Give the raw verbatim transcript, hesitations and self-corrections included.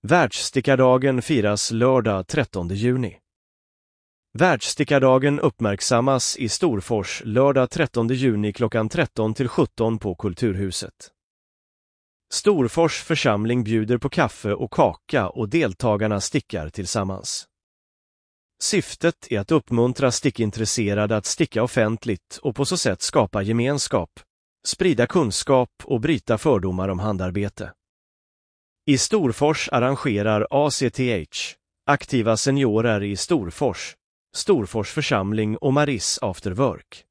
Världsstickardagen firas lördag trettonde juni. Världsstickardagen uppmärksammas i Storfors lördag trettonde juni klockan tretton till sjutton på Kulturhuset. Storfors församling bjuder på kaffe och kaka och deltagarna stickar tillsammans. Syftet är att uppmuntra stickintresserade att sticka offentligt och på så sätt skapa gemenskap, sprida kunskap och bryta fördomar om handarbete. I Storfors arrangerar A C T H, aktiva seniorer i Storfors, Storfors församling och Maris After Work.